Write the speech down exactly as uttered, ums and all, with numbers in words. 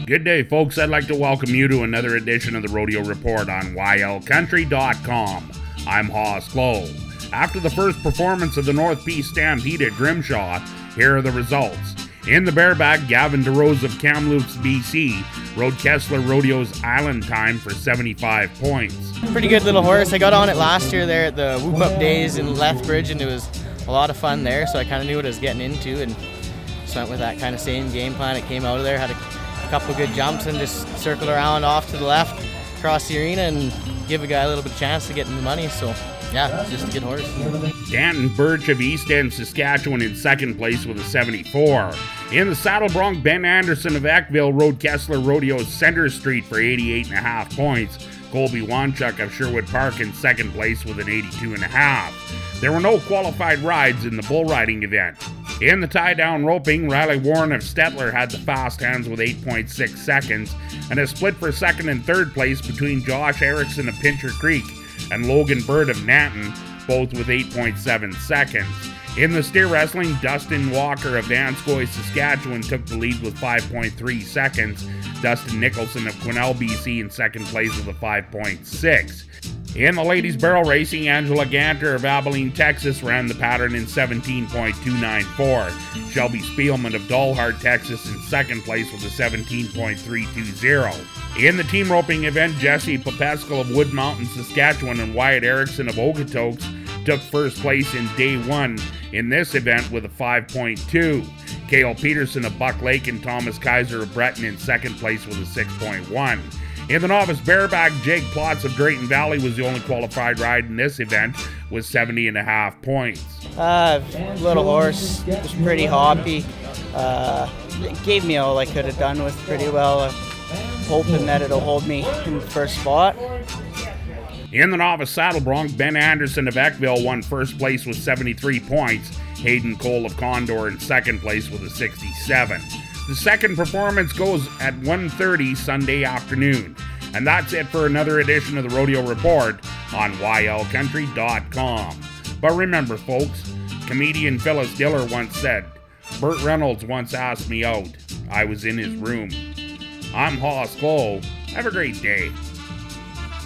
Good day, folks. I'd like to welcome you to another edition of the Rodeo Report on Y L Country dot com. I'm Hoss Glow. After the first performance of the North Peace Stampede at Grimshaw, here are the results. In the bareback, Gavin DeRose of Kamloops, B C, rode Kessler Rodeo's Island Time for seventy-five points. Pretty good little horse. I got on it last year there at the Whoop Up Days in Lethbridge, and it was a lot of fun there, so I kind of knew what I was getting into and just went with that kind of same game plan. It came out of there, had a, a couple of good jumps and just circled around off to the left across the arena and give a guy a little bit of chance to get in the money. So yeah, it's just a good horse. Danton Birch of East End, Saskatchewan in second place with a seventy-four. In the saddle bronc, Ben Anderson of Eckville rode Kessler Rodeo's Center Street for eighty-eight and a half points. Colby Wanchuk of Sherwood Park in second place with an eighty-two and a half. There were no qualified rides in the bull riding event. In the tie-down roping, Riley Warren of Stettler had the fast hands with eight point six seconds, and a split for second and third place between Josh Erickson of Pincher Creek and Logan Bird of Nanton, both with eight point seven seconds. In the steer wrestling, Dustin Walker of Vanscoy, Saskatchewan took the lead with five point three seconds. Dustin Nicholson of Quesnel, B C in second place with a five point six. In the ladies barrel racing, Angela Ganter of Abilene, Texas ran the pattern in seventeen point two nine four. Shelby Spielman of Dalhart, Texas in second place with a seventeen point three two zero. In the team roping event, Jesse Popescal of Wood Mountain, Saskatchewan and Wyatt Erickson of Okotoks took first place in day one in this event with a five point two. Cale Peterson of Buck Lake and Thomas Kaiser of Breton in second place with a six point one. In the novice bareback, Jake Plotz of Drayton Valley was the only qualified ride in this event with seventy and a half points. Uh, little horse, was pretty hoppy. Uh, it gave me all I could have done with pretty well. Uh, hoping that it'll hold me in the first spot. In the novice saddle bronc, Ben Anderson of Eckville won first place with seventy-three points. Hayden Cole of Condor in second place with a sixty-seven. The second performance goes at one thirty Sunday afternoon. And that's it for another edition of the Rodeo Report on Y L Country dot com. But remember, folks, comedian Phyllis Diller once said, "Burt Reynolds once asked me out. I was in his room." I'm Hoss Glow. Have a great day.